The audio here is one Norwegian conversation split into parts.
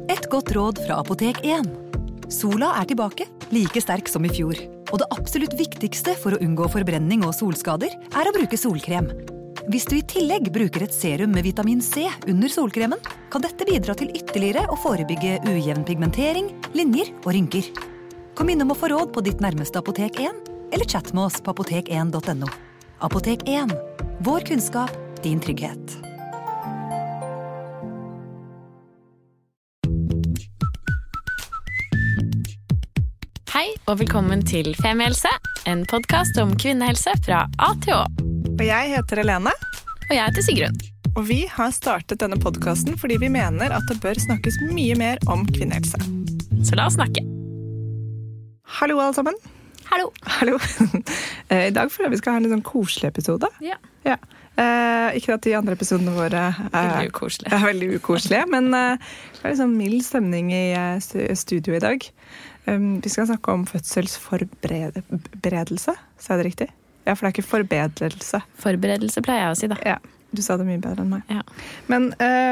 Et godt råd fra Apotek 1. Sola tilbake, like sterk som i fjor. Og det absolutt viktigste for å unngå forbrenning og solskader å bruke solkrem. Hvis du i tillegg bruker et serum med vitamin C under solkremen, kan dette bidra til ytterligere å forebygge ujevn pigmentering, linjer og rynker. Kom innom å få råd på ditt nærmeste Apotek 1, eller chat med oss på apotek1.no. Apotek 1. Vår kunnskap, din trygghet. Hei og velkommen til Femihelse, en podcast om kvinnehelse fra A til Å. Og jeg heter Helene. Og jeg heter Sigrun. Og vi har startet denne podcasten fordi vi mener at det bør snakkes mye mer om kvinnehelse. Så la oss snakke. Hallo alle sammen. Hallo. Hallo. I dag føler jeg vi skal ha en litt sånn koselig episode. Ja. Ja. Ikke at de andre episodene våre veldig ukoselige. Veldig ukoselige, men det er litt sånn mild stemning i studio i dag. Vi skal snakke om fødselsforberedelse, sa jeg det riktig? Ja, for det ikke forbedrelse. Forberedelse pleier jeg å si da. Ja, du sa det mye bedre enn meg. Ja. Men,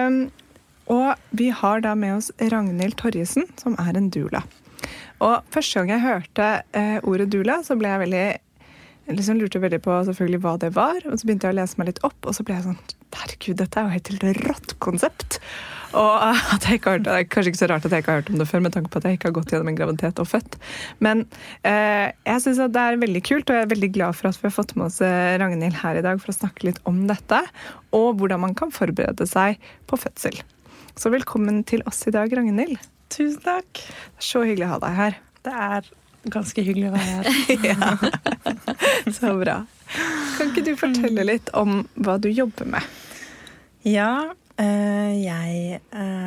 og vi har da med oss Ragnhild Torjesen, som en doula. Og første gang jeg hørte ordet doula, så ble jeg lurte veldig på selvfølgelig hva det var, og så begynte jeg å lese meg litt opp, og så ble jeg sånn, herregud, dette jo helt rått konsept. Og at jeg ikke har hørt, det kanskje ikke så rart at jeg ikke har hørt om det før, med tanke på at jeg ikke har gått gjennom en graviditet og født. Men jeg synes at det veldig kult, og jeg veldig glad for at vi har fått med oss Ragnhild her i dag for å snakke litt om dette, og hvordan man kan forberede seg på fødsel. Så velkommen til oss i dag, Ragnhild. Tusen takk. Det så hyggelig å ha deg her. Det ganske hyggelig å være her. Ja, så bra. Kan ikke du fortelle litt om hva du jobber med? Ja, jeg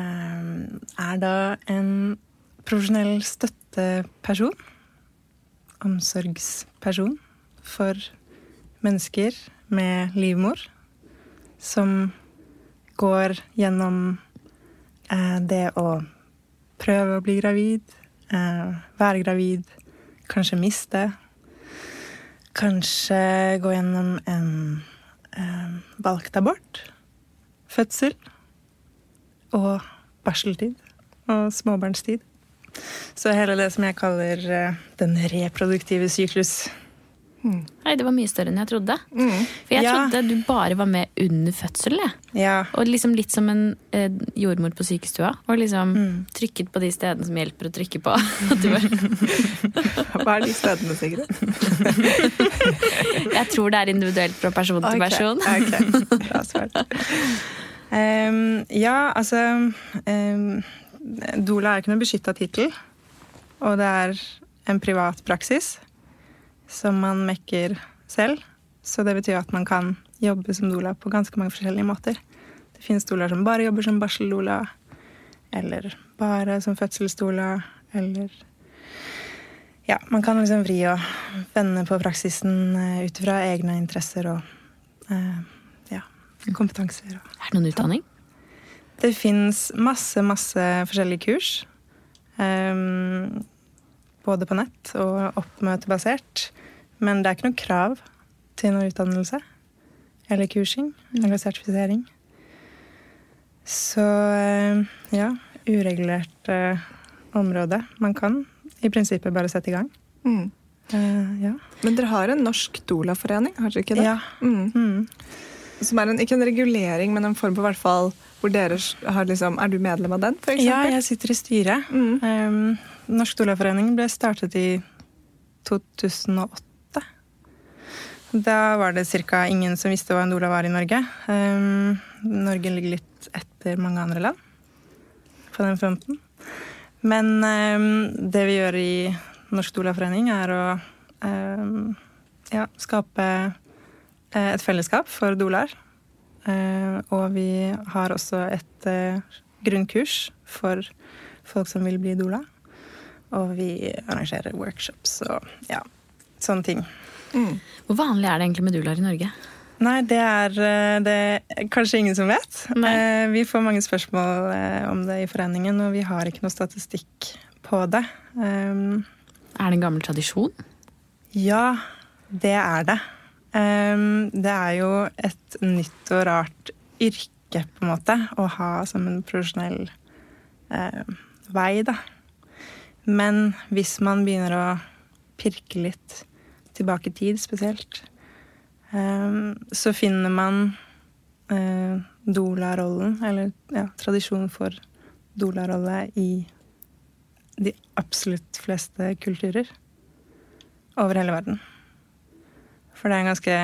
da en profesjonell støtteperson, omsorgsperson for mennesker med livmor, som går gjennom det å prøve å bli gravid, være gravid, kanskje miste, kanskje gå gjennom en valgt abort, fødsel og barseltid og småbarnstid. Så hele det som jeg kaller den reproduktive syklus. Nei, det var mye større enn jeg trodde. For jeg trodde du bare var med under fødselen, jeg. Ja. Og liksom litt som en jordmor på sykestua, og liksom trykket på de stedene som hjelper å trykke på. Hva de stedene, Sigrid? Jeg tror det individuelt fra person til person. Ok, bra svart. Ja, altså doula ikke noe beskyttet titel, og det en privat praksis som man mekker selv, så det betyr at man kan jobbe som doula på ganske mange forskjellige måter. Det finnes doulaer som bare jobber som barseldoula, eller bare som fødselsdoula, eller ja, man kan liksom vri og vende på praksisen ut fra egne interesser og kompetanser. Det noen utdanning? Det finnes masse forskjellige kurs, både på nett og oppmøtebasert, men det ikke noe krav til noen utdannelse, eller kursing, eller sertifisering. Så ja, uregulert område. Man kan i prinsippet bare sette i gang. Ja. Men dere har en norsk doula-forening, har dere ikke det? Ja. Som ikke en regulering, men en form på hvert fall hvor dere har liksom, du medlem av den, for eksempel? Ja, jeg sitter i styret. Norsk doula-forening ble startet i 2008. Da var det cirka ingen som visste hva en doula var i Norge. Norge ligger litt etter mange andre land på den fronten. Men det vi gjør i Norsk doula-forening å skape et fellesskap for doulaer. Og vi har også et grunnkurs for folk som vil bli doula. Og vi arrangerer workshops og ja, sånne ting. Hvor vanlig det egentlig med doulaer i Norge? Nei, det kanskje ingen som vet. Vi får mange spørsmål om det i foreningen, og vi har ikke noe statistikk på det. Det en gammel tradisjon? Ja, det det. Det jo et nytt og rart yrke, på en måte, å ha som en profesjonell vei, da. Men hvis man begynner å pirke litt tilbake i tid spesielt, så finner man doula-rollen, eller tradisjonen for doula-rolle i de absolutt fleste kulturer over hele verden. For det en ganske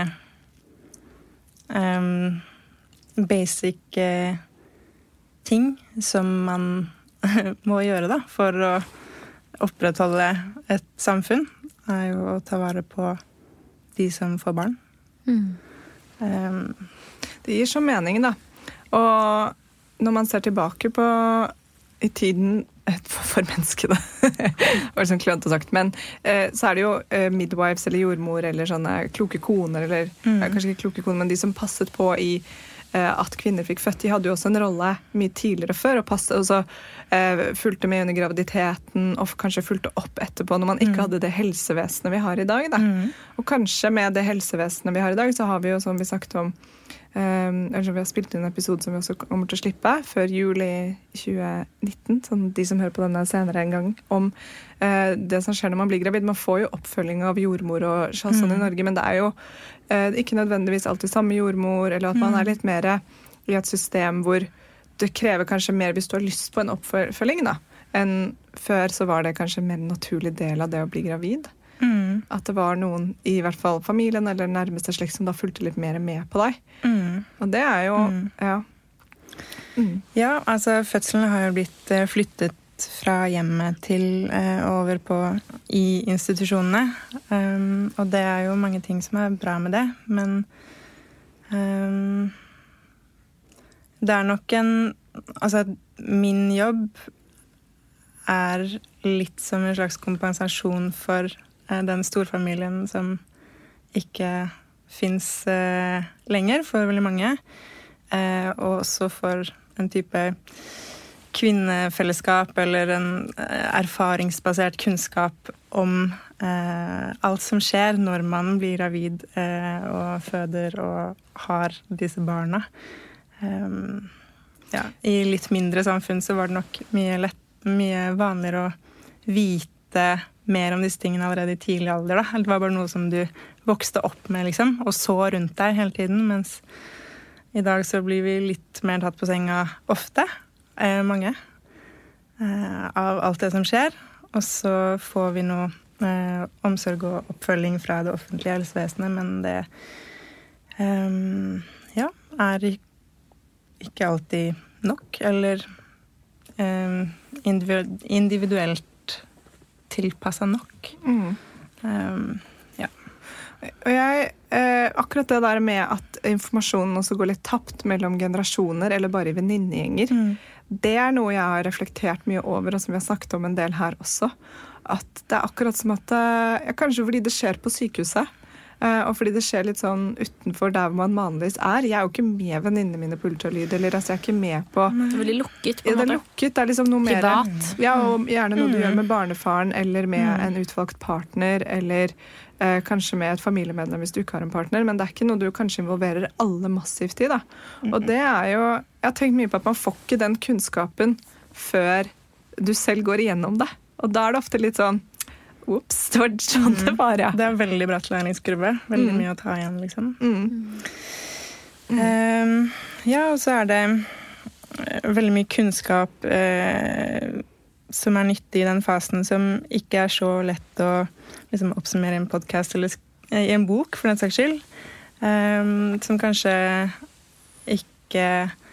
basic ting som man må gjøre da, for å opprettholde et samfunn, er jo å ta vare på de som får barn. Det gir så mening, da. Og når man ser tilbake på i tiden for menneskene, var det sånn klønt sagt, men så er det jo midwives eller jordmor eller sånne kloke koner, eller kanskje ikke kloke koner, men de som passet på i at kvinner fikk født. De hadde jo også en rolle mye tidligere før, og så fulgte med under graviditeten, og kanskje fulgte opp etterpå når man ikke hadde det helsevesenet vi har i dag. Da. Og kanskje med det helsevesenet vi har i dag, så har vi jo, som vi snakket om, vi har spilt inn en episode som vi også kommer til å slippe før jul i 2019, sånn de som hører på denne senere en gang, om det som skjer når man blir gravid. Man får jo oppfølging av jordmor og sånn i Norge, men det er jo ikke nødvendigvis alltid samme jordmor, eller at man er litt mer i et system hvor det krever kanskje mer hvis du har lyst på en oppfølging da, enn før så var det kanskje en mer naturlig del av det å bli gravid. At det var noen, i hvert fall familien eller nærmeste slekt, som da fulgte litt mer med på deg. Og det er jo, Ja, altså fødselen har jo blitt flyttet fra hjemmet til over på i institusjonene. Og det er jo mange ting som er bra med det, men det er nok altså min jobb er litt som en slags kompensasjon for den storfamilien som ikke finnes lenger for veldig mange, og også for en type kvinnefellesskap eller en erfaringsbasert kunnskap om alt som skjer når man blir gravid og føder og har disse barna. I litt mindre samfunn så var det nok mye vanligere å vite mer om disse tingene allerede i tidlig alder. Da. Det var bare noe som du vokste opp med, liksom, og så rundt deg hele tiden, mens i dag så blir vi litt mer tatt på senga ofte, mange, av alt det som skjer, og så får vi noe omsorg og oppfølging fra det offentlige helsevesenet, men det er ikke alltid nok, eller individuelt tilpasset nok. Og jeg, akkurat det der med at informasjonen også går litt tapt mellom generasjoner, eller bare i venninnegjenger, det er noe jeg har reflektert mye over, og som vi har snakket om en del her også. At det er akkurat som at, kanskje fordi det skjer på sykehuset, og fordi det skjer litt sånn utenfor der hvor man vanligvis er. Jeg er jo ikke med venninnene mine på ultralyd, eller altså jeg er ikke med på... Det er veldig lukket på en måte. Det er lukket, det er liksom noe mer... Privat. Ja, og gjerne noe du gjør med barnefaren, eller med en utvalgt partner, eller kanskje med et familiemedlem hvis du ikke har en partner, men det er ikke noe du kanskje involverer alle massivt i, da. Og det er jo... Jeg har tenkt mye på at man får ikke den kunnskapen før du selv går igjennom det. Og da er det ofte litt sånn... Ups, det var sånn det var, ja. Det er veldig bratt læringskurve. Veldig mye å ta igjen, liksom. Og så er det veldig mye kunnskap som er nyttig i den fasen, som ikke er så lett å liksom, oppsummere i en podcast eller i en bok, for den saks skyld. Som kanskje ikke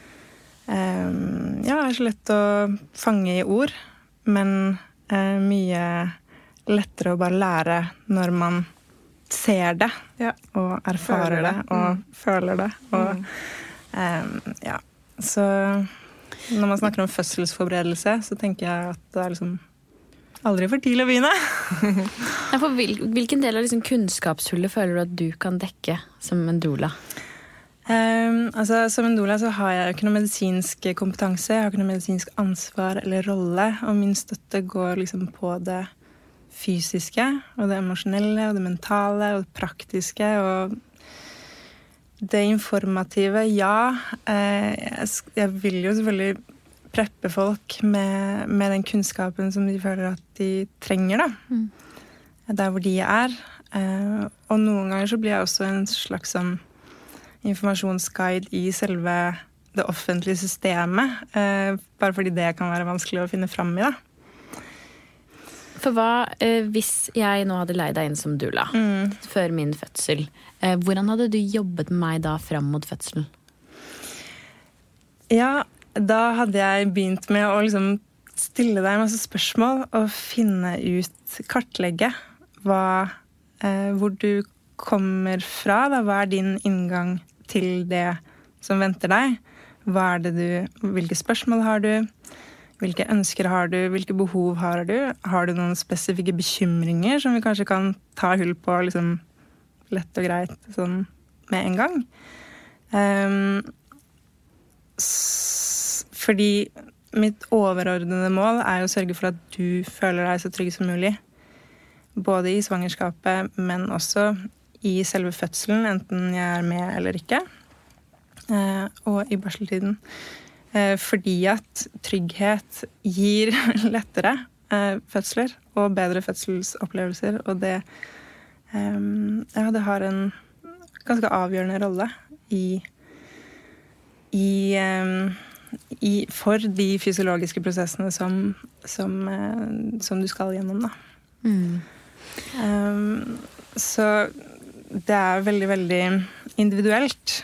er så lett å fange i ord, men mye lettere å bare lære når man ser det, og erfarer det, og føler det. Og, Så når man snakker om fødselsforberedelse, så tenker jeg at det er liksom aldri for tidlig å begynne. Hvilken del av liksom kunnskapshullet føler du at du kan dekke som en doula? Som en doula så har jeg ikke noe medisinsk kompetanse, jeg har ikke noe medisinsk ansvar eller rolle, og min støtte går liksom på det fysiske, og det emosjonelle, og det mentale, og det praktiske, og det informative. Jeg vil jo selvfølgelig preppe folk med den kunnskapen som de føler at de trenger, da. Der hvor de er. Og noen ganger så blir jeg også en slags sånn informasjonsguide i selve det offentlige systemet, bare fordi det kan være vanskelig å finne fram i, da. For hva, hvis jeg nå hadde leid deg inn som doula før min fødsel, hvordan hadde du jobbet med meg da fram mot fødselen? Ja, da hadde jeg begynt med å liksom stille deg masse spørsmål og finne ut, kartlegge hvor du kommer fra, da. Hva din inngang til det som venter deg? Hvilke spørsmål har du? Hvilke ønsker har du? Hvilke behov har du? Har du noen spesifikke bekymringer som vi kanskje kan ta hull på liksom lett og greit sånn med en gang? Fordi mitt overordnede mål er å sørge for at du føler deg så trygg som mulig. Både i svangerskapet, men også i selve fødselen, enten jeg er med eller ikke. Og i barseltiden. Fordi at trygghet gir lettere fødsler og bedre fødselsopplevelser, og det har en ganske avgjørende rolle for de fysiologiske prosessene som du skal gjennom, da. Så det er veldig, veldig individuelt.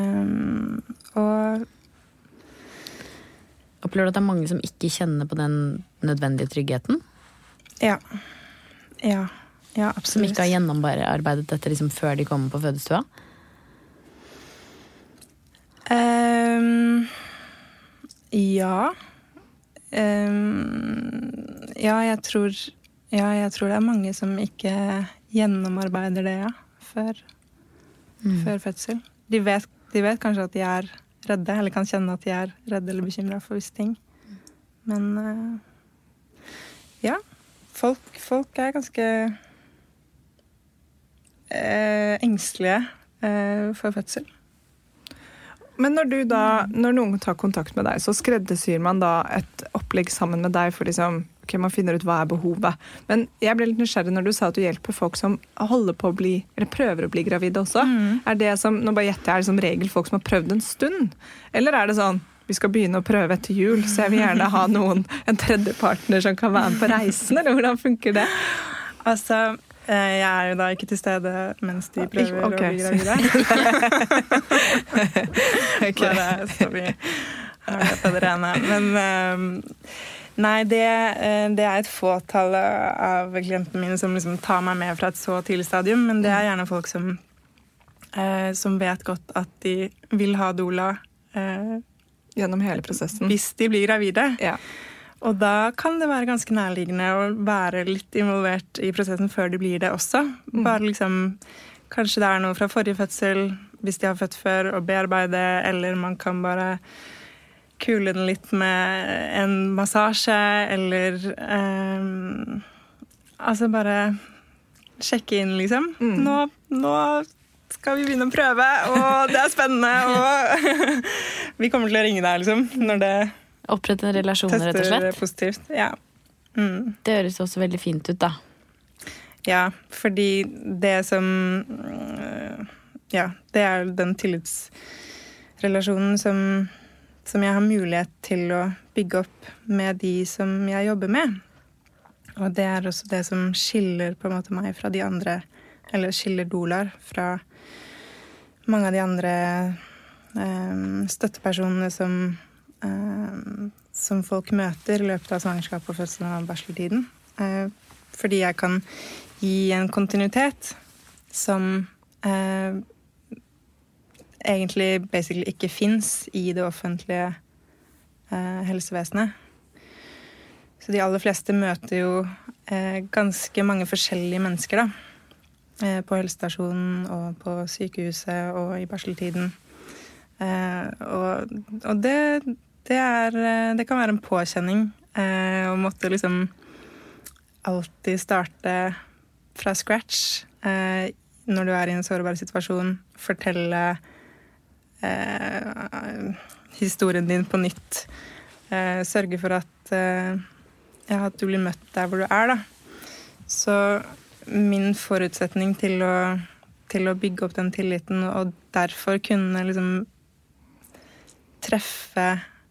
Og opplever du at det er mange som ikke kjenner på den nødvendige tryggheten? Ja, absolutt. Som ikke har gjennomarbeidet dette liksom før de kommer på fødestua? Jeg tror det er mange som ikke gjennomarbeider det, før fødsel. De vet kanskje at de er redde, eller kan kjenne at de er redde eller bekymret for visse ting. Men folk er ganske engstelige for fødsel. Men når noen tar kontakt med deg, så skreddersyr man da et opplegg sammen med deg for liksom, ok, man finner ut hva er behovet. Men jeg ble litt nysgjerrig når du sa at du hjelper folk som holder på å bli, eller prøver å bli gravide også. Er det som, nå bare gjetter jeg, er det som regel folk som har prøvd en stund? Eller er det sånn, vi skal begynne å prøve etter jul, så jeg vil gjerne ha en tredje partner som kan være med på reisen, eller hvordan funker det? Altså, jeg er jo da ikke til stede mens de prøver å bli gravide. Bare så vi har det på det rene. Men nei, det er et fåtall av klientene mine som liksom tar meg med fra et så tidlig stadium, men det er gjerne folk som vet godt at de vil ha doula gjennom hele prosessen. Hvis de blir gravide. Ja. Og da kan det være ganske nærliggende å være litt involvert i prosessen før de blir det også. Bare liksom, kanskje det er noe fra forrige fødsel, hvis de har født før, og bearbeide, eller man kan bare kule den litt med en massasje, eller altså bare sjekke inn, liksom. Nå skal vi begynne å prøve, og det er spennende, og vi kommer til å ringe deg, liksom, når det opprette en relasjon, rett og slett. Positivt, ja. Det høres også veldig fint ut, da. Ja, fordi det som det er den tillitsrelasjonen som jeg har mulighet til å bygge opp med de som jeg jobber med. Og det er også det som skiller på en måte meg fra de andre, eller skiller doulaer fra mange av de andre støttepersonene som folk møter i løpet av svangerskap og fødsel og barseltiden. Fordi jeg kan gi en kontinuitet som egentlig basically ikke finnes i det offentlige helsevesenet. Så de aller fleste møter jo ganske mange forskjellige mennesker da. På helsestasjonen og på sykehuset og i barseltiden. Og det kan være en påkjenning å måtte liksom alltid starte fra scratch når du er i en sårbar situasjon, fortelle historien din på nytt sørge for at du blir møtt der hvor du da. Så min forutsetning til å bygge opp den tilliten, og derfor kunne liksom treffe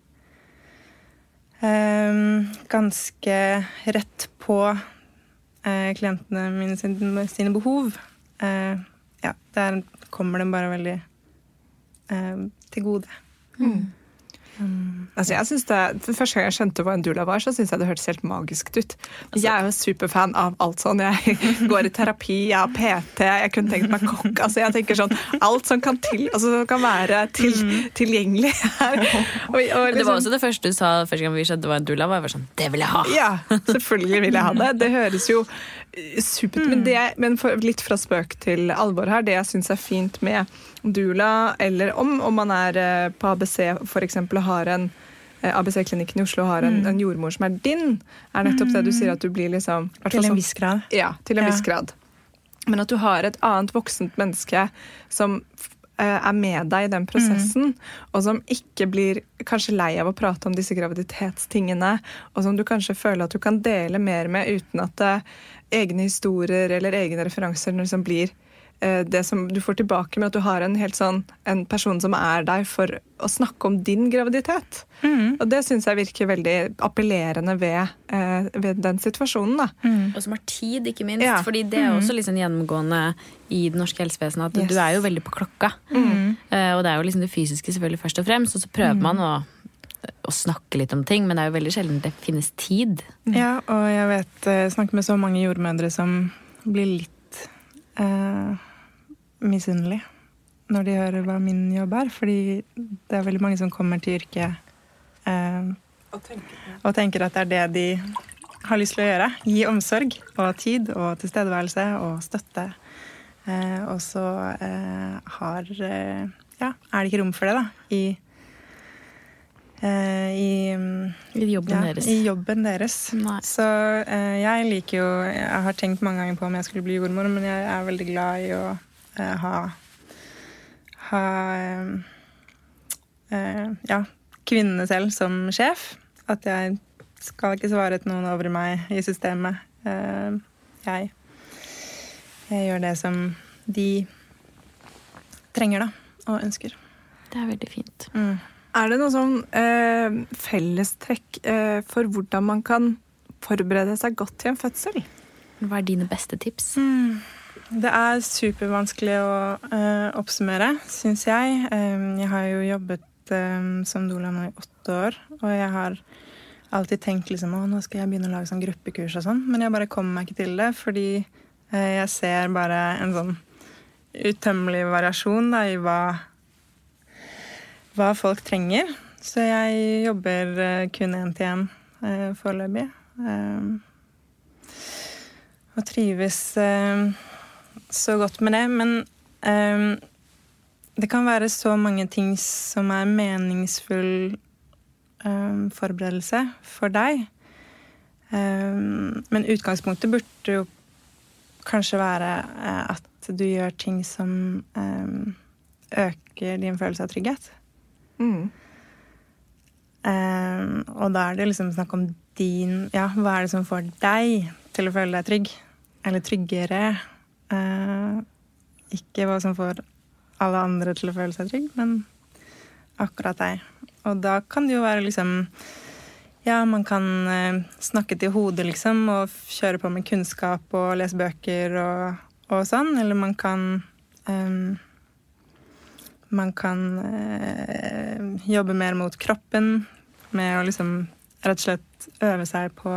ganske rett på klientene mine sine behov, der kommer den bare veldig til gode. Altså jeg synes for første gang jeg skjønte hva en doula var, så synes jeg det hørtes helt magisk ut. Jeg jo superfan av alt sånn. Jeg går i terapi, jeg har PT, jeg kunne tenkt meg kokk. Altså jeg tenker sånn, alt som kan kan være tilgjengelig her. Og liksom, det var også det første du sa første gang vi skjønte hva en doula var. Jeg var sånn, det vil jeg ha! Ja, selvfølgelig vil jeg ha det. Det høres jo supert, men litt fra spøk til alvor her, det jeg synes fint med doula, eller om man på ABC for eksempel har ABC-klinikken i Oslo har en jordmor som din, nettopp det du sier at du blir liksom... Til en viss grad. Ja, til en viss grad. Men at du har et annet voksent menneske som med deg i den prosessen, og som ikke blir kanskje lei av å prate om disse graviditetstingene, og som du kanskje føler at du kan dele mer med uten at egne historier eller egne referanser liksom blir det som du får tilbake med at du har en person som deg for å snakke om din graviditet. Og det synes jeg virker veldig appellerende ved den situasjonen. Da. Og som har tid, ikke minst. Ja. Fordi det også liksom gjennomgående i det norske helsevesenet at du jo veldig på klokka. Og det jo liksom det fysiske selvfølgelig først og fremst, og så prøver man å snakke litt om ting, men det jo veldig sjelden det finnes tid. Ja, og jeg snakker med så mange jordmødre som blir litt misunnelig når de hører hva min jobb fordi det veldig mange som kommer til yrket og tenker at det det de har lyst til å gjøre. Gi omsorg og tid og tilstedeværelse og støtte. Og så det ikke rom for det i jobben deres. I jobben deres. Så jeg liker jo, jeg har tenkt mange ganger på om jeg skulle bli jordmor, men jeg veldig glad i å kvinnene selv som sjef. At jeg skal ikke svare til noen over meg i systemet. Jeg gjør det som de trenger og ønsker. Det veldig fint. Det noe sånn fellestrekk for hvordan man kan forberede seg godt til en fødsel? Hva dine beste tips? Det supervanskelig å oppsummere, synes jeg. Jeg har jo jobbet som doula nå i 8 år, og jeg har alltid tenkt liksom, nå skal jeg begynne å lage sånn gruppekurs og sånn, men jeg bare kommer meg ikke til det, fordi jeg ser bare en sånn utømmelig variasjon i hva folk trenger. Så jeg jobber kun 1-til-1 foreløpig. Og trives så godt med det, men det kan være så mange ting som meningsfull forberedelse for deg. Men utgangspunktet burde jo kanskje være at du gjør ting som øker din følelse av trygghet. Og da det liksom snakk om hva det som får deg til å føle deg trygg, eller tryggere. Ikke hva som får alle andre til å føle seg trygg, men akkurat deg. Og da kan det jo være liksom, man kan snakke til hodet liksom, og kjøre på med kunnskap og lese bøker og sånn, eller man kan jobbe mer mot kroppen, med å liksom rett og slett øve seg på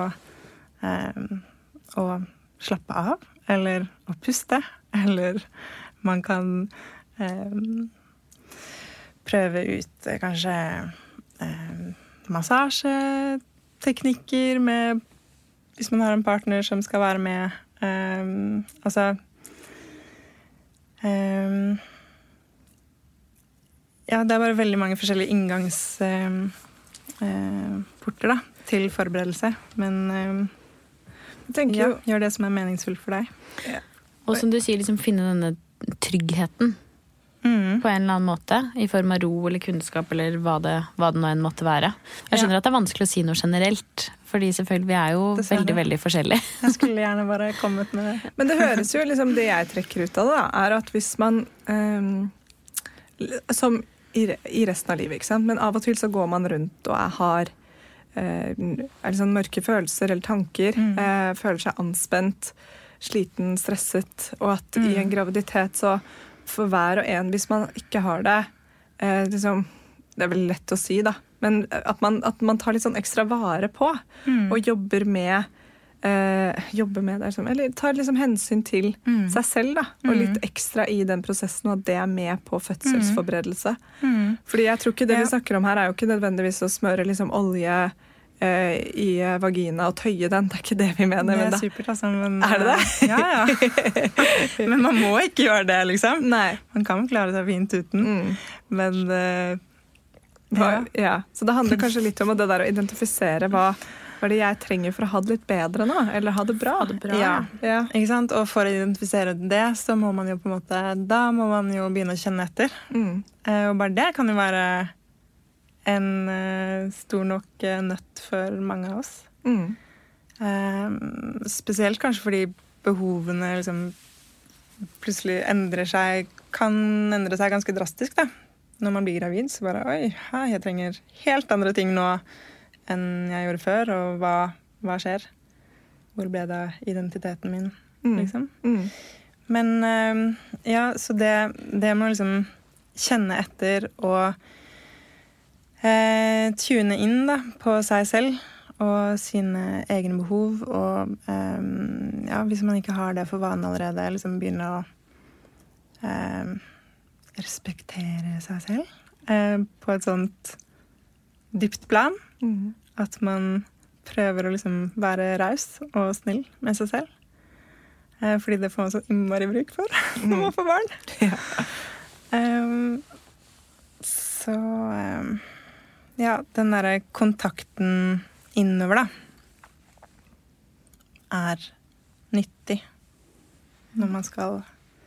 å slappe av, eller å puste, eller man kan prøve ut kanskje massasjeteknikker med, hvis man har en partner som skal være med. Det bare veldig mange forskjellige inngangsporter til forberedelse, men gjør det som meningsfullt for deg. Og som du sier, liksom finne denne tryggheten. på en eller annen måte, i form av ro eller kunnskap, eller hva det nå enn måtte være. Jeg skjønner at det er vanskelig å si noe generelt, fordi selvfølgelig vi er jo veldig, veldig forskjellige. Jeg skulle gjerne bare kommet med det. Men det høres jo liksom, det jeg trekker ut av det, er at hvis man, som i resten av livet, ikke sant? Men av og til så går man rundt og har liksom mørke følelser eller tanker, føler seg anspent, sliten, stresset, og at i en graviditet så for hver og en, hvis man ikke har det, liksom, det er veldig lett å si da, men at man tar litt sånn ekstra vare på, og jobber med det, eller tar liksom hensyn til seg selv da, og litt ekstra i den prosessen, og at det er med på fødselsforberedelse. Fordi jeg tror ikke det vi snakker om her er jo ikke nødvendigvis å smøre liksom olje i vagina og tøye den, det er ikke det vi mener. Det er supert, altså. Men, er det det? Ja. Men man må ikke gjøre det, liksom. Nei. Man kan klare seg fint uten. Men, ja. Så det handler kanskje litt om det der å identifisere hva det jeg trenger for å ha det litt bedre nå, eller ha det bra. Ja. Ikke sant? Og for å identifisere det, så må man jo på en måte, da må man jo begynne å kjenne etter. Og bare det kan jo være en stor nok nøtt for mange av oss. Spesielt kanskje fordi behovene liksom plutselig kan endre seg ganske drastisk da. Når man blir gravid, så bare, jeg trenger helt andre ting nå enn jeg gjorde før, og hva skjer? Hvor ble det av identiteten min, liksom? Men så det må liksom kjenne etter og tune inn da, på seg selv og sine egne behov, og hvis man ikke har det for vane allerede, liksom begynne å respektere seg selv på et sånt dypt plan, at man prøver å liksom være raus og snill med seg selv, fordi det får man så innmari bruk for når man får barn. Så den der kontakten innover da, er nyttig når man skal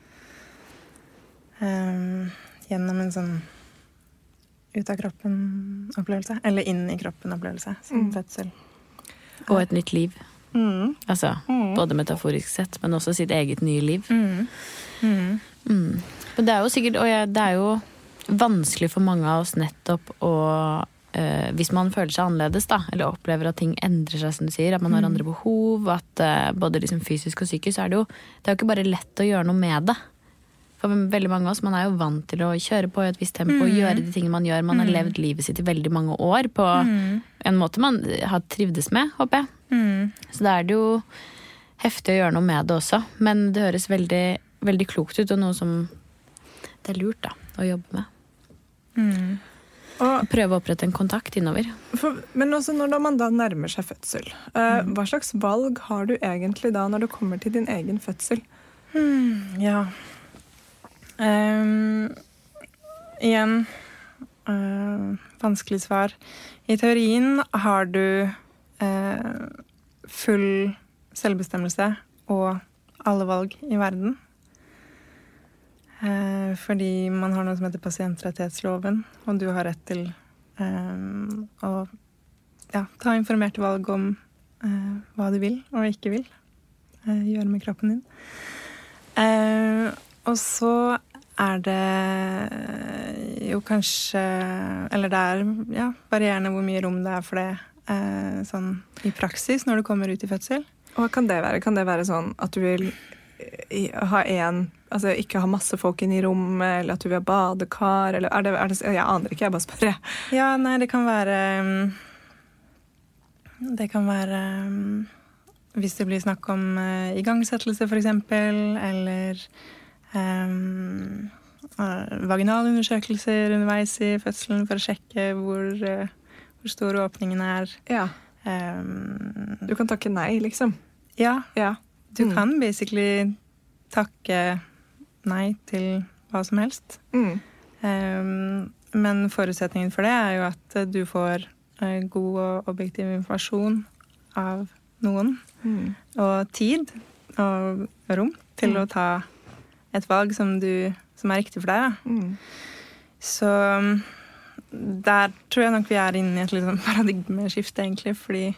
gjennom en sånn ut av kroppen-opplevelse, eller inn i kroppen-opplevelse, som fødsel. Og et nytt liv. Altså, både metaforisk sett, men også sitt eget nye liv. Men det er jo sikkert, og det er jo vanskelig for mange av oss nettopp å hvis man føler seg annerledes da, eller opplever at ting endrer seg, som du sier, at man har andre behov, at både liksom fysisk og psykisk, så det er jo ikke bare lett å gjøre noe med det. For veldig mange av oss, man er jo vant til å kjøre på i et visst tempo, gjøre de tingene man gjør. Man har levd livet sitt i veldig mange år på en måte man har trivdes med, håper jeg. Så da er det jo heftig å gjøre noe med det også. Men det høres veldig, veldig klokt ut, og noe som det er lurt da, å jobbe med. Og prøve å opprette en kontakt innover. Men også når man da nærmer seg fødsel, hva slags valg har du egentlig da når du kommer til din egen fødsel? Igjen vanskelig svar. I teorien har du full selvbestemmelse og alle valg i verden. Fordi man har noe som heter pasientrettighetsloven, og du har rett til å ta informerte valg om hva du vil og ikke vil gjøre med kroppen din. Og så er det jo kanskje, eller det er varierende hvor mye rom det er for det sånn i praksis når du kommer ut i fødsel. Og hva kan det være? Kan det være sånn at du vil ha altså ikke ha masse folk inn i rommet, eller at du vil ha badekar, eller er det jeg aner ikke, jeg bare spør. Ja, nei, det kan være hvis det blir snakk om igangsettelse for eksempel, eller vaginalundersøkelser underveis i fødselen for å sjekke hvor stor åpningen er. Ja. Du kan takke nei, liksom. Ja. Du kan basically takke nei til hva som helst. Men forutsetningen for det er jo at du får god og objektiv informasjon av noen. Og tid og rom til å ta et valg som du som er riktig for deg. Så der tror jeg nok vi er inne i et litt sånn paradigmeskifte, egentlig, fordi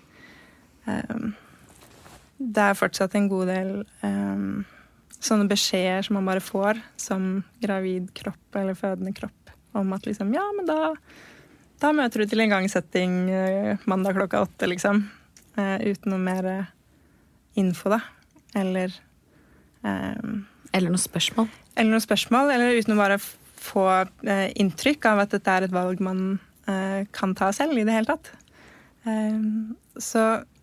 det er fortsatt en god del sånne beskjeder som man bare får som gravid kropp eller fødende kropp, om at liksom, ja, men da møter du til en gangsetting mandag 8:00, liksom, uten noe mer info, da. Eller noe spørsmål. Eller uten å bare få inntrykk av at dette er et valg man kan ta selv i det hele tatt. Så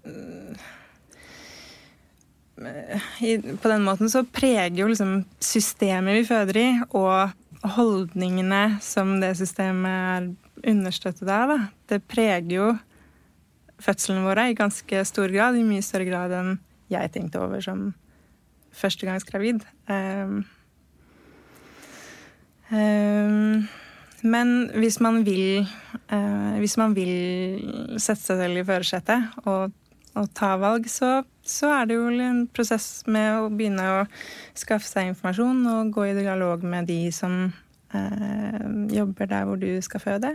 på den måten så preger jo liksom systemet vi føder i, og holdningene som det systemet er understøttet av, da. Det preger jo fødslene våre i ganske stor grad, i mye større grad enn jeg tenkte over som førstegangsgravid. Men hvis man vil sette seg selv i førersetet og ta valg, så er det jo en prosess med å begynne å skaffe seg informasjon og gå i dialog med de som jobber der hvor du skal føde.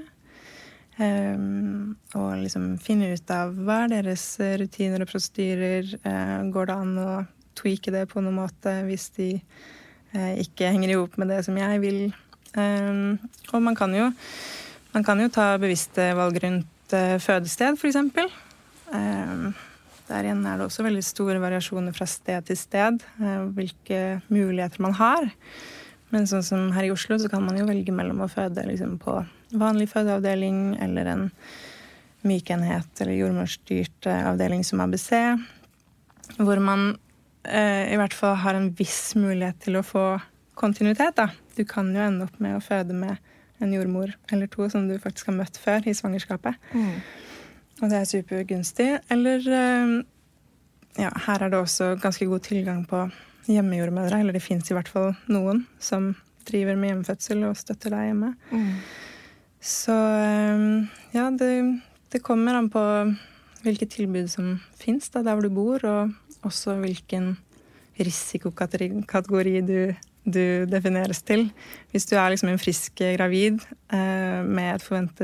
Og liksom finne ut av hva er deres rutiner og prosedyrer. Går det an å tweake det på noen måte hvis de ikke henger ihop med det som jeg vil. Og man kan jo ta bevisste valg rundt fødested, for eksempel. Der igjen er det også veldig store variasjoner fra sted til sted, hvilke muligheter man har. Men sånn som her i Oslo så kan man jo velge mellom å føde liksom på vanlig fødeavdeling eller en mykenhet eller jordmorstyrt avdeling som ABC, hvor man i hvert fall har en viss mulighet til å få kontinuitet, da. Du kan jo ende opp med å føde med en jordmor eller to som du faktisk har møtt før i svangerskapet. Og det er supergunstig. Eller, her er det også ganske god tilgang på hjemmejordmødre, eller det finnes i hvert fall noen som driver med hjemmefødsel og støtter deg hjemme. Så ja, det kommer an på hvilke tilbud som finnes da, der hvor du bor, og også hvilken risikokategori du defineres til. Hvis du er liksom en frisk gravid med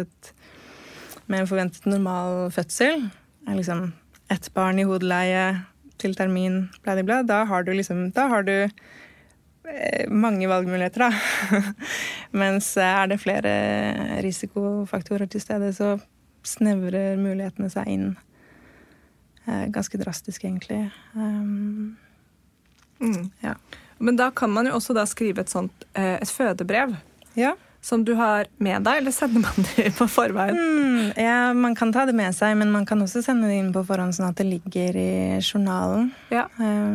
en forventet normal fødsel, er liksom ett barn i hodeleie til termin, bladibla, da har du mange valgmuligheter, da. Mens er det flere risikofaktorer til stede, så snevrer mulighetene seg inn ganske drastisk, egentlig. Ja. Men da kan man jo også da skrive et fødebrev. Ja. Som du har med deg, eller sender man det på forveien? Ja, man kan ta det med seg, men man kan også sende det inn på forhånd sånn at det ligger i journalen. Ja.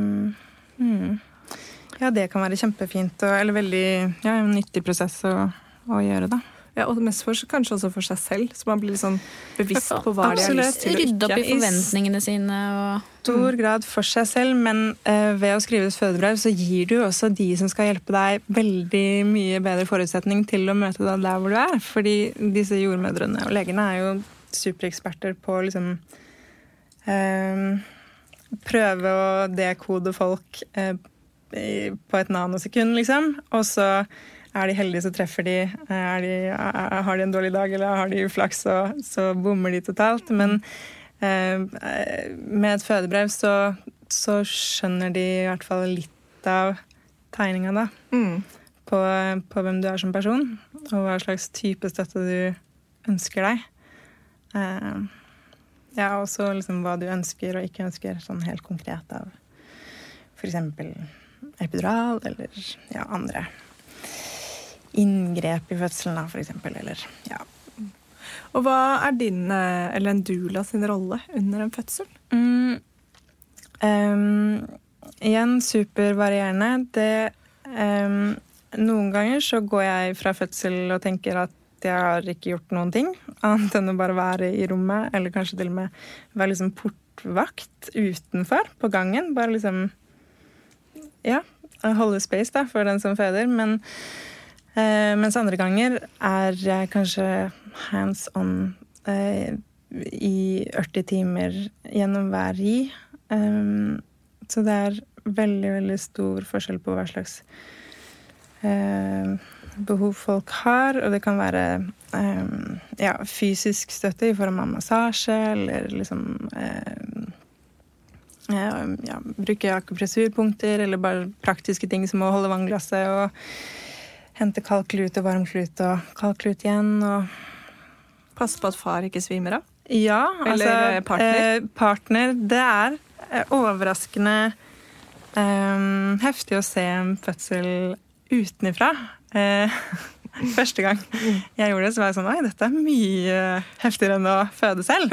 Ja, det kan være kjempefint, eller veldig en nyttig prosess å gjøre, da. Ja, og mest kanskje også for seg selv, så man blir sånn bevisst på hva de har lyst til å rydde opp i forventningene sine. Stor grad for seg selv, men ved å skrive et fødebrev så gir du også de som skal hjelpe deg veldig mye bedre forutsetning til å møte deg der hvor du er. Fordi disse jordmødrene og legene er jo supereksperter på liksom prøve å dekode folk på et nanosekund, liksom. Og så er de heldige, så treffer de. Har de en dårlig dag, eller har de uflaks, så bommer de totalt. Men med et fødebrev så skjønner de i hvert fall litt av tegninga, da. På hvem du er som person, og hva slags type støtte du ønsker deg. Ja, og så liksom hva du ønsker og ikke ønsker, sånn helt konkret av for eksempel epidural, eller andre inngrep i fødselen, for eksempel, eller ja. Og hva er din, eller en doula sin rolle under en fødsel? Igjen supervarierende. Noen ganger så går jeg fra fødsel og tenker at jeg har ikke gjort noen ting, annet enn å bare være i rommet, eller kanskje til og med være liksom portvakt utenfor på gangen, bare liksom holde space da, for den som føder, mens andre ganger er jeg kanskje hands on i 80 timer gjennom hver ri. Så det er veldig, veldig stor forskjell på hva slags behov folk har, og det kan være fysisk støtte i form av massasje, eller liksom bruke akupressurpunkter, eller bare praktiske ting som å holde vannglasset og hente kald klut og varm klut og kald klut igjen. Og passe på at far ikke svimer av? Ja, eller partner? Partner, det er overraskende heftig å se en fødsel utenifra. Første gang jeg gjorde det, så var jeg sånn, oi, dette er mye heftigere enn å føde selv.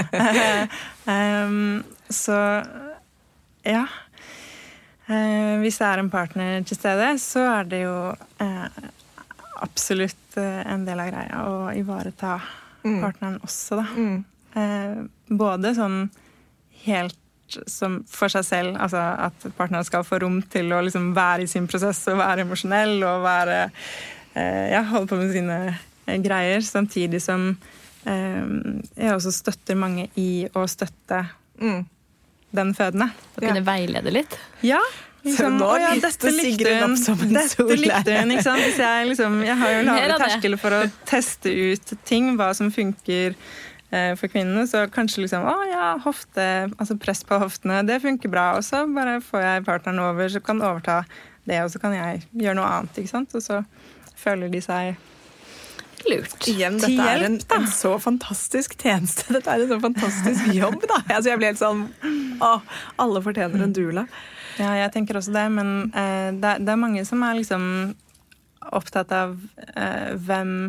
Så ja, hvis det er en partner til stede, så er det jo absolutt en del av greia å ivareta partneren også, da. Både sånn helt som for seg selv, altså at partneren skal få rom til å liksom være i sin prosess og være emosjonell og være, holde på med sine greier, samtidig som jeg også støtter mange i å støtte den fødende. Og kunne veilede litt? Ja, liksom, dette likte hun, ikke sant? Hvis jeg har jo laget terskel for å teste ut ting, hva som funker for kvinnene, så kanskje liksom, hofte, altså press på hoftene, det funker bra, og så bare får jeg partneren over, så kan overta det, og så kan jeg gjøre noe annet, ikke sant? Og så føler de seg lurt. Igjen, dette er en så fantastisk tjeneste, dette er en så fantastisk jobb, da. Altså, jeg ble helt sånn, alle fortjener en doula. Ja, jeg tenker også det, men det er mange som er liksom opptatt av hvem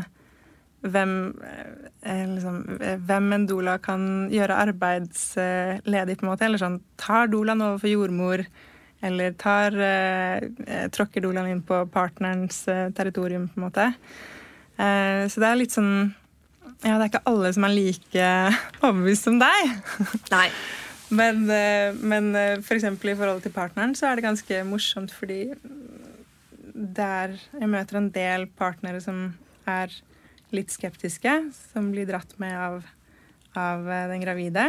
en doula kan gjøre arbeidsledig på en måte, eller sånn, tar doulaen over for jordmor, eller tråkker doulaen inn på partnerens territorium på en måte. Så det er litt sånn, det er ikke alle som er like overbevist som deg. Nei. Men for eksempel i forhold til partneren så er det ganske morsomt, fordi jeg møter en del partnere som er litt skeptiske, som blir dratt med av den gravide.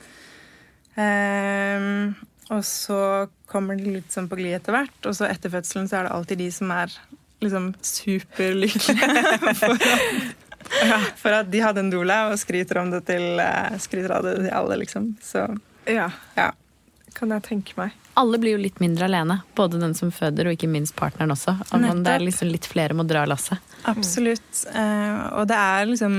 Og så kommer det litt sånn på glid etter hvert, og så etter fødselen så er det alltid de som er liksom superlykkelige for at de hadde en doula og skryter av det til alle, liksom. Så ja, kan jeg tenke meg. Alle blir jo litt mindre alene, både den som føder og ikke minst partneren også. Det er liksom litt flere må dra lasset. Absolutt. Og det er liksom,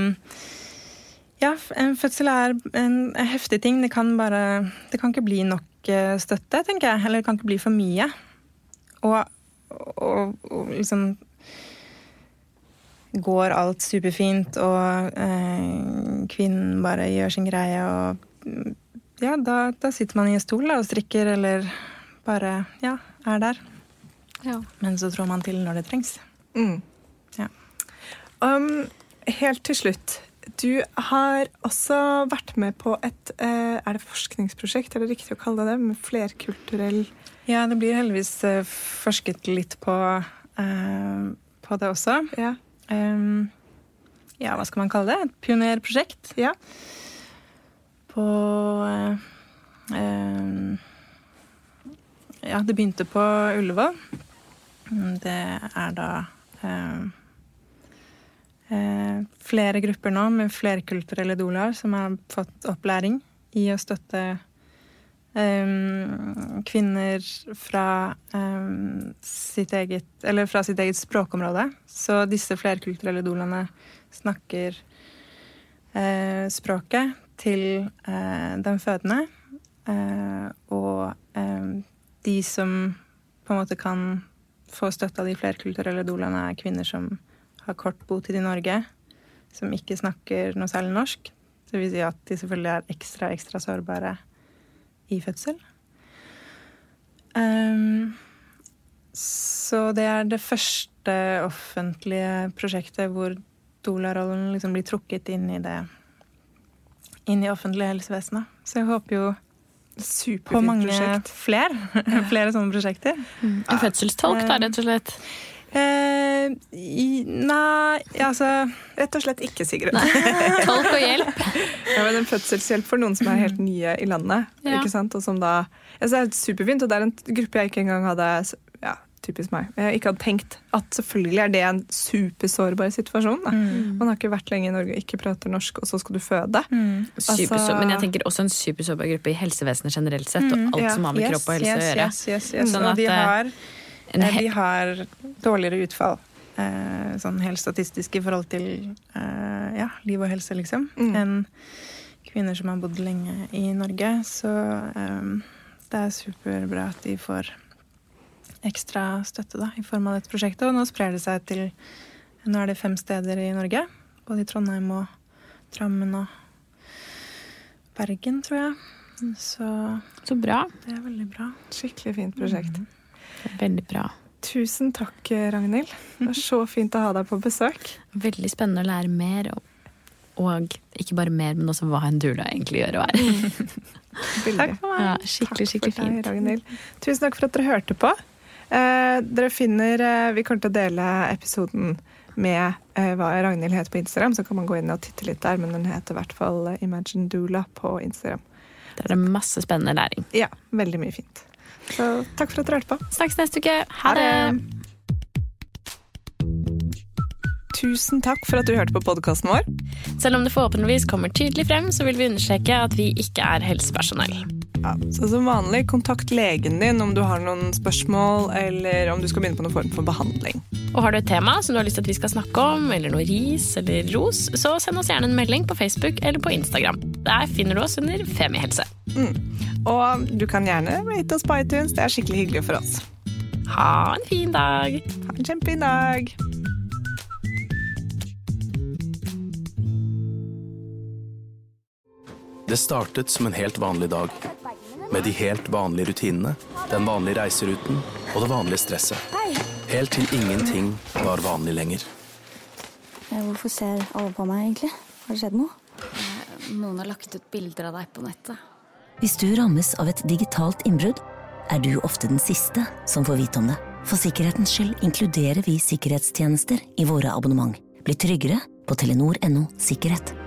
en fødsel er en heftig ting. Det kan ikke bli nok støtte, tenker jeg. Eller det kan ikke bli for mye. Og liksom går alt superfint, og kvinnen bare gjør sin greie, og da sitter man i en stol og strikker, eller bare, er der. Ja. Men så tror man til når det trengs. Ja. Helt til slutt, du har også vært med på et, er det forskningsprosjekt, er det riktig å kalle det, med flerkulturell... Ja, det blir heldigvis forsket litt på det også. Ja. Hva skal man kalle det? Et pionerprosjekt. Ja. Det begynte på Ullevål. Det er da flere grupper nå med flerkulturelle doulaer som har fått opplæring i å støtte kvinner fra sitt eget språkområde. Så disse flerkulturelle doulaene snakker språket til den fødende, og de som på en måte kan få støtte av de flerkulturelle doulaene er kvinner som har kort botid i Norge, som ikke snakker noe særlig norsk. Det vil si at de selvfølgelig er ekstra sårbare i fødsel. Så det er det første offentlige prosjektet hvor doula-rollen liksom blir trukket inn i offentlig helsevesenet. Så jeg håper jo på mange flere sånne prosjekter. En fødselstolk da, rett og slett? Rett og slett ikke, Sigrun. Tolk og hjelp. Men en fødselshjelp for noen som er helt nye i landet, ikke sant? Og som da, det er superfint, og det er en gruppe jeg ikke engang hadde typisk meg. Jeg ikke hadde tenkt at selvfølgelig det en supersårbar situasjon. Man har ikke vært lenge i Norge og ikke prater norsk, og så skal du føde. Men jeg tenker også en supersårbar gruppe i helsevesenet generelt sett, og alt som har med kropp og helse å gjøre. Sånn at de har dårligere utfall, sånn helt statistisk i forhold til liv og helse, liksom, enn kvinner som har bodd lenge i Norge. Så det superbra at de får ekstra støtte da, i form av dette prosjektet. Og nå sprer det seg til, nå det 5 steder i Norge, både i Trondheim og Drammen og Bergen, tror jeg. Så bra. Det veldig bra. Skikkelig fint prosjekt. Veldig bra. Tusen takk, Ragnhild. Det var så fint å ha deg på besøk. Veldig spennende å lære mer, og ikke bare mer, men også hva en doula egentlig gjør og Takk for meg. Ja, skikkelig takk for fint. deg, Ragnhild. Tusen takk for at dere hørte på. Dere finner, vi kommer til å dele episoden med hva Ragnhild heter på Instagram, så kan man gå inn og titte litt der, men den heter i hvert fall Imagine Doula på Instagram. Det masse spennende læring. Ja, veldig mye fint. Så takk for at dere hørte på. Snakkes neste uke. Ha det! Tusen takk for at du hørte på podcasten vår. Selv om det forhåpentligvis kommer tydelig frem, så vil vi understreke at vi ikke er helsepersonell. Ja, så som vanlig, kontakt legen din om du har noen spørsmål, eller om du skal begynne på noen form for behandling. Og har du et tema som du har lyst til at vi skal snakke om, eller noe ris eller ros, så send oss gjerne en melding på Facebook eller på Instagram. Der finner du oss under Femihelse. Og du kan gjerne rate oss på iTunes, det er skikkelig hyggelig for oss. Ha en fin dag! Ha en kjempefin dag! Det startet som en helt vanlig dag, med de helt vanlige rutinene, den vanlige reiseruten og det vanlige stresset. Helt til ingenting var vanlig lenger. Hvorfor ser alle på meg egentlig? Har det skjedd noe? Noen har lagt ut bilder av deg på nettet. Hvis du rammes av et digitalt innbrudd, er du ofte den siste som får vite om det. For sikkerhetens skyld inkluderer vi sikkerhetstjenester i våre abonnement. Bli tryggere på Telenor.no sikkerhet.